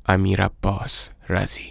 امیرعباس رضی.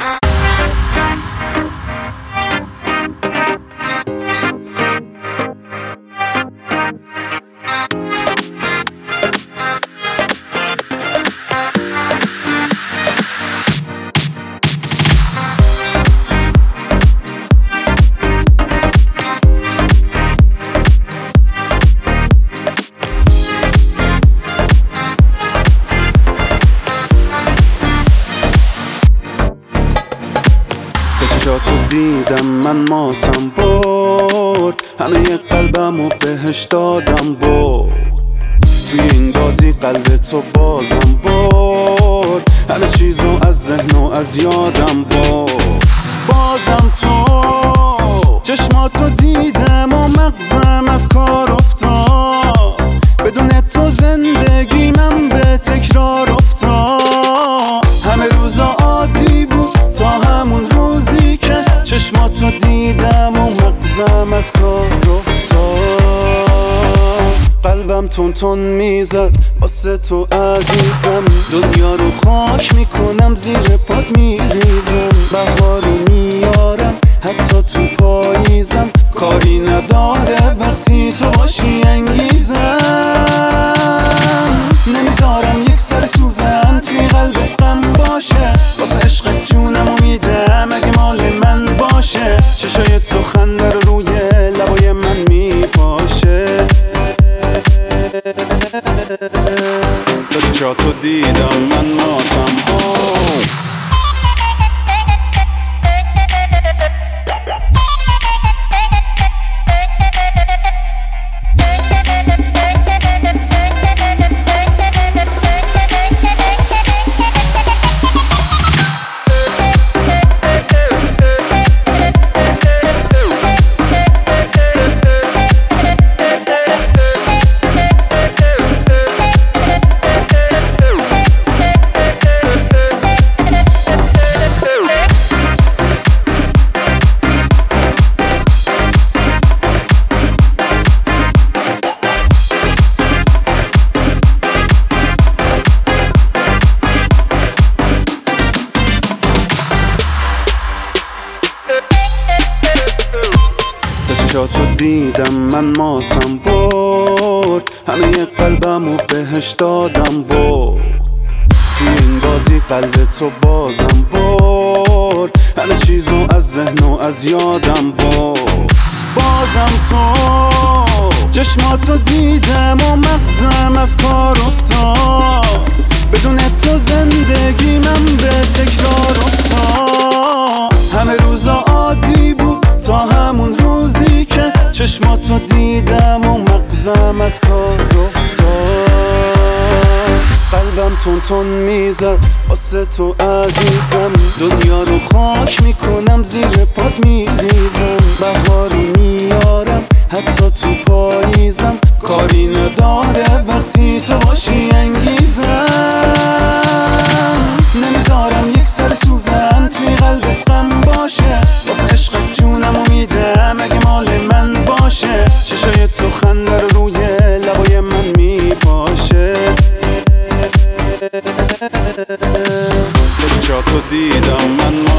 تو دیدم من ماتم برد، همه قلبم و بهش دادم برد. توی این بازی قلب تو بازم برد، همه چیزو از ذهن و از یادم برد. بازم تو چشماتو دیدم و مغزم از کار افتاد، بدون تو زندگی من به تکرار افتاد. همه روزا عادی بود تا همون روزی که چشماتو دیدم و مغزم از کار افتاد. قلبم تون تون میزد واسه تو عزیزم، دنیا رو خاک میکنم زیر پات میریزم. بهارو میارم حتی تو پاییزم، کاری نداره وقتی تو باشی انگیزم. نمیذارم یک سر سوزن توی قلبت غم باشه، واسه عشق جونمو میدم اگه مال من باشه. چشای تو خنده رو روی لبای من میپاشه. تا چشاتو دیدم من ماتم تو دیدم من ماتم برد، همه قلبم و بهش دادم برد. توی این بازی قلب تو بازم برد، همه چیزو از ذهن و از یادم برد. بازم تو چشماتو دیدم و مغزم از کار افتاد، بدون تو زندگی من به تکرار افتاد. همه روزا عادی بود تا همون روزی که چشماتو دیدم و مغزم از کار افتاد. قلبم تون تون میزد واسه تو عزیزم، دنیا رو خاک میکنم زیر پات میریزم. بهارو میارم حتی تو پاییزم، کاری نداره وقتی تو باشی انگیزم. نمیذارم یک سر سوزن توی قلبت غم باشه، واسه عشق جونمو میدم اگه مال من باشه. چشای تو خنده رو روی لبای من میپاشه. چشاتو دیدم من